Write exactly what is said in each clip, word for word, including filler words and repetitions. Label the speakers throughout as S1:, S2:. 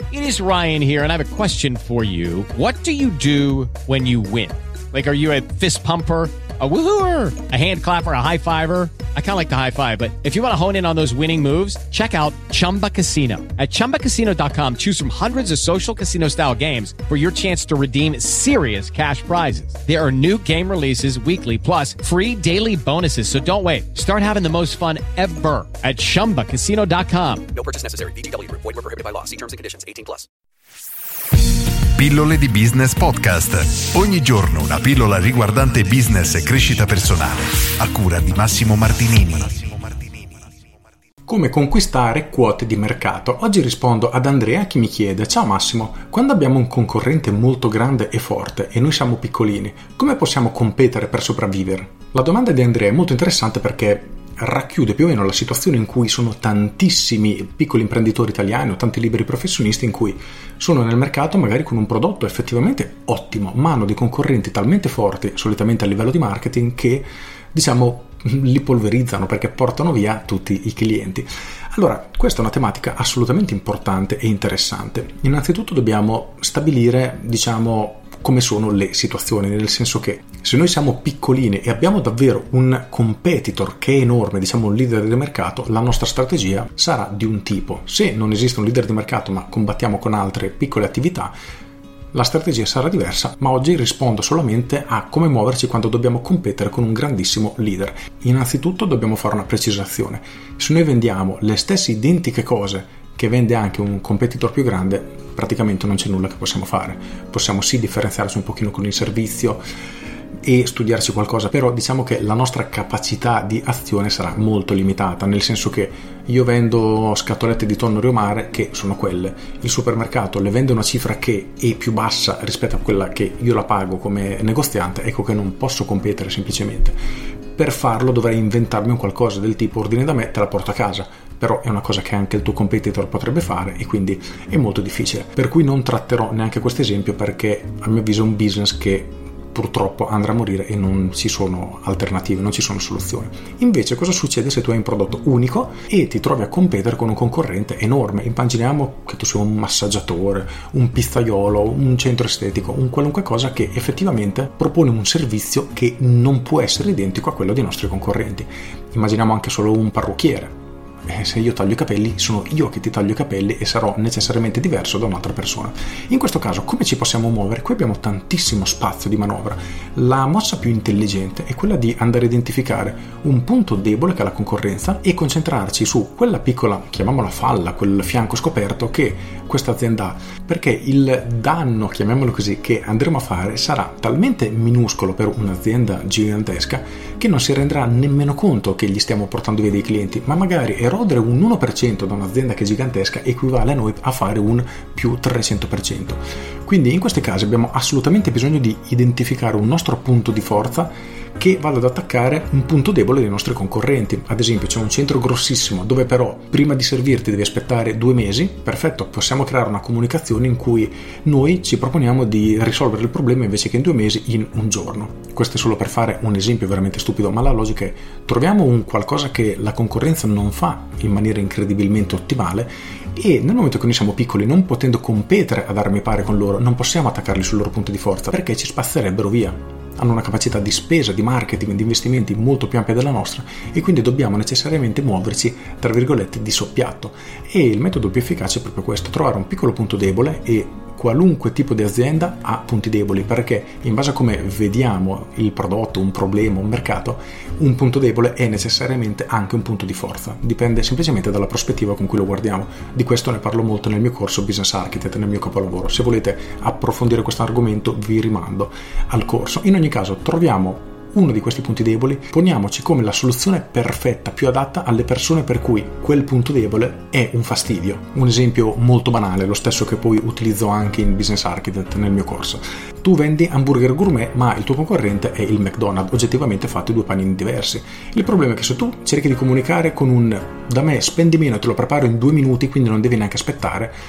S1: It is Ryan here, and I have a question for you. What do you do when you win? Like, are you a fist pumper, a woohooer, a hand clapper, a high fiver? I kind of like the high five, but if you want to hone in on those winning moves, check out Chumba Casino. At chumba casino dot com, choose from hundreds of social casino style games for your chance to redeem serious cash prizes. There are new game releases weekly, plus free daily bonuses. So don't wait. Start having the most fun ever at chumba casino dot com.
S2: No purchase necessary. V G W Group. Void where prohibited by law. See terms and conditions. eighteen plus.
S3: Pillole di Business Podcast. Ogni giorno una pillola riguardante business e crescita personale. A cura di Massimo Martinini.
S4: Come conquistare quote di mercato? Oggi rispondo ad Andrea che mi chiede: ciao Massimo, quando abbiamo un concorrente molto grande e forte e noi siamo piccolini, come possiamo competere per sopravvivere? La domanda di Andrea è molto interessante perché racchiude più o meno la situazione in cui sono tantissimi piccoli imprenditori italiani o tanti liberi professionisti in cui sono nel mercato magari con un prodotto effettivamente ottimo, ma hanno dei concorrenti talmente forti, solitamente a livello di marketing, che diciamo li polverizzano perché portano via tutti i clienti. Allora, questa è una tematica assolutamente importante e interessante. Innanzitutto dobbiamo stabilire, diciamo, come sono le situazioni, nel senso che se noi siamo piccolini e abbiamo davvero un competitor che è enorme, diciamo un leader del mercato, la nostra strategia sarà di un tipo. Se non esiste un leader di mercato ma combattiamo con altre piccole attività, la strategia sarà diversa, ma oggi rispondo solamente a come muoverci quando dobbiamo competere con un grandissimo leader. Innanzitutto dobbiamo fare una precisazione. Se noi vendiamo le stesse identiche cose che vende anche un competitor più grande, praticamente non c'è nulla che possiamo fare. Possiamo sì differenziarci un pochino con il servizio e studiarci qualcosa, però diciamo che la nostra capacità di azione sarà molto limitata, nel senso che io vendo scatolette di tonno riomare che sono quelle, il supermercato le vende una cifra che è più bassa rispetto a quella che io la pago come negoziante, ecco che non posso competere semplicemente. Per farlo dovrei inventarmi un qualcosa del tipo: ordini da me, te la porto a casa. Però è una cosa che anche il tuo competitor potrebbe fare e quindi è molto difficile. Per cui non tratterò neanche questo esempio perché a mio avviso è un business che purtroppo andrà a morire e non ci sono alternative, non ci sono soluzioni. Invece cosa succede se tu hai un prodotto unico e ti trovi a competere con un concorrente enorme? Immaginiamo che tu sia un massaggiatore, un pizzaiolo, un centro estetico, un qualunque cosa che effettivamente propone un servizio che non può essere identico a quello dei nostri concorrenti. Immaginiamo anche solo un parrucchiere. Eh, se io taglio i capelli, sono io che ti taglio i capelli e sarò necessariamente diverso da un'altra persona. In questo caso come ci possiamo muovere? Qui abbiamo tantissimo spazio di manovra. La mossa più intelligente è quella di andare a identificare un punto debole che è la concorrenza e concentrarci su quella piccola, chiamiamola falla, quel fianco scoperto che questa azienda ha, perché il danno, chiamiamolo così, che andremo a fare sarà talmente minuscolo per un'azienda gigantesca che non si renderà nemmeno conto che gli stiamo portando via dei clienti, ma magari erodere un uno per cento da un'azienda che è gigantesca equivale a noi a fare un più trecento per cento. Quindi in questi casi abbiamo assolutamente bisogno di identificare un nostro punto di forza che vada ad attaccare un punto debole dei nostri concorrenti. Ad esempio c'è un centro grossissimo dove però prima di servirti devi aspettare due mesi, perfetto, possiamo creare una comunicazione in cui noi ci proponiamo di risolvere il problema invece che in due mesi in un giorno. Questo è solo per fare un esempio veramente stupido, ma la logica è: troviamo un qualcosa che la concorrenza non fa in maniera incredibilmente ottimale e nel momento che noi siamo piccoli, non potendo competere ad armi pari con loro, non possiamo attaccarli sul loro punto di forza perché ci spazzerebbero via. Hanno una capacità di spesa, di marketing, di investimenti molto più ampia della nostra e quindi dobbiamo necessariamente muoverci, tra virgolette, di soppiatto. E il metodo più efficace è proprio questo: trovare un piccolo punto debole. E qualunque tipo di azienda ha punti deboli, perché in base a come vediamo il prodotto, un problema, un mercato, un punto debole è necessariamente anche un punto di forza. Dipende semplicemente dalla prospettiva con cui lo guardiamo. Di questo ne parlo molto nel mio corso Business Architect, nel mio capolavoro. Se volete approfondire questo argomento vi rimando al corso. In ogni caso, troviamo uno di questi punti deboli, poniamoci come la soluzione perfetta, più adatta alle persone per cui quel punto debole è un fastidio. Un esempio molto banale, lo stesso che poi utilizzo anche in Business Architect nel mio corso. Tu vendi hamburger gourmet, ma il tuo concorrente è il McDonald's, oggettivamente fatti due panini diversi. Il problema è che se tu cerchi di comunicare con un: da me spendi meno, te lo preparo in due minuti, quindi non devi neanche aspettare,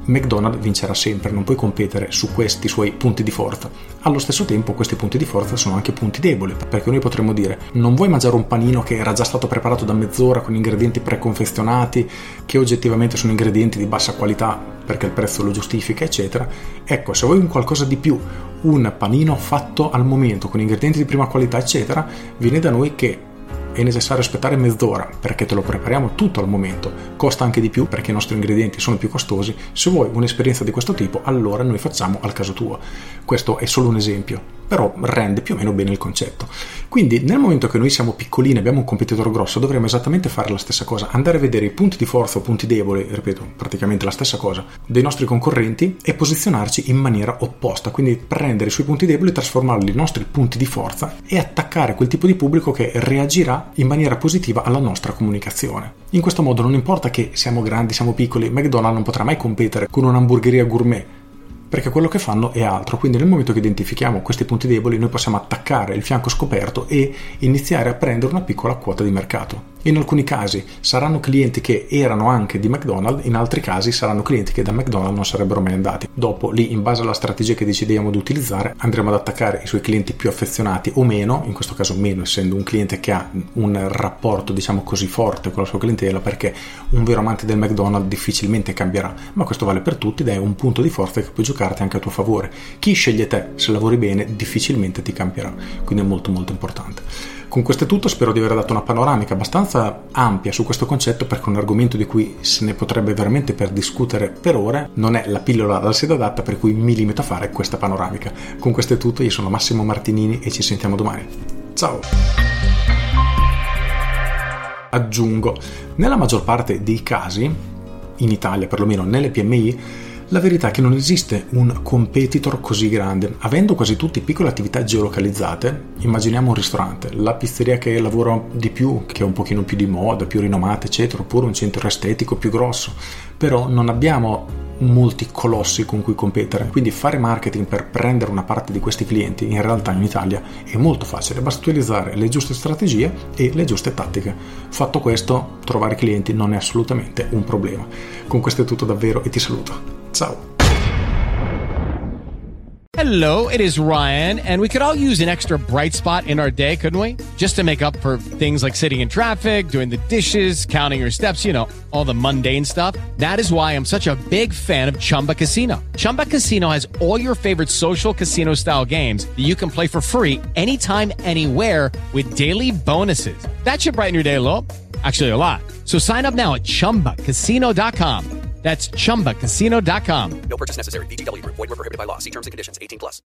S4: McDonald's vincerà sempre, non puoi competere su questi suoi punti di forza. Allo stesso tempo questi punti di forza sono anche punti deboli, perché noi potremmo dire: non vuoi mangiare un panino che era già stato preparato da mezz'ora con ingredienti preconfezionati, che oggettivamente sono ingredienti di bassa qualità perché il prezzo lo giustifica, eccetera. Ecco, se vuoi un qualcosa di più, un panino fatto al momento con ingredienti di prima qualità, eccetera, viene da noi che è necessario aspettare mezz'ora perché te lo prepariamo tutto al momento, costa anche di più perché i nostri ingredienti sono più costosi. Se vuoi un'esperienza di questo tipo, allora noi facciamo al caso tuo. Questo è solo un esempio, però rende più o meno bene il concetto. Quindi nel momento che noi siamo piccolini e abbiamo un competitor grosso, dovremmo esattamente fare la stessa cosa, andare a vedere i punti di forza o punti deboli, ripeto, praticamente la stessa cosa, dei nostri concorrenti e posizionarci in maniera opposta, quindi prendere i suoi punti deboli, trasformarli in nostri punti di forza e attaccare quel tipo di pubblico che reagirà in maniera positiva alla nostra comunicazione. In questo modo non importa che siamo grandi, siamo piccoli, McDonald's non potrà mai competere con un'hamburgeria gourmet, perché quello che fanno è altro. Quindi nel momento che identifichiamo questi punti deboli, noi possiamo attaccare il fianco scoperto e iniziare a prendere una piccola quota di mercato. In alcuni casi saranno clienti che erano anche di McDonald's, in altri casi saranno clienti che da McDonald's non sarebbero mai andati. Dopo, lì, in base alla strategia che decidiamo di utilizzare, andremo ad attaccare i suoi clienti più affezionati o meno, in questo caso meno, essendo un cliente che ha un rapporto, diciamo così, forte con la sua clientela, perché un vero amante del McDonald's difficilmente cambierà, ma questo vale per tutti ed è un punto di forza che puoi giocarti anche a tuo favore. Chi sceglie te, se lavori bene, difficilmente ti cambierà, quindi è molto molto importante. Con questo è tutto, spero di aver dato una panoramica abbastanza ampia su questo concetto, perché è un argomento di cui se ne potrebbe veramente per discutere per ore. Non è la pillola alla sede adatta, per cui mi limito a fare questa panoramica. Con questo è tutto, io sono Massimo Martinini e ci sentiamo domani. Ciao! Aggiungo, nella maggior parte dei casi, in Italia perlomeno nelle P M I, la verità è che non esiste un competitor così grande. Avendo quasi tutti piccole attività geolocalizzate, immaginiamo un ristorante, la pizzeria che lavora di più, che è un pochino più di moda, più rinomata, eccetera, oppure un centro estetico più grosso, però non abbiamo molti colossi con cui competere. Quindi fare marketing per prendere una parte di questi clienti in realtà in Italia è molto facile, basta utilizzare le giuste strategie e le giuste tattiche. Fatto questo, trovare clienti non è assolutamente un problema. Con questo è tutto davvero e ti saluto. Ciao.
S1: Hello, it is Ryan, and we could all use an extra bright spot in our day, couldn't we? Just to make up for things like sitting in traffic, doing the dishes, counting your steps, you know, all the mundane stuff. That is why I'm such a big fan of Chumba Casino. Chumba Casino has all your favorite social casino-style games that you can play for free anytime, anywhere with daily bonuses. That should brighten your day a little. Actually, a lot. So sign up now at chumba casino dot com. That's chumba casino dot com.
S2: No purchase necessary. V G W Group. Void where prohibited by law. See terms and conditions. eighteen plus.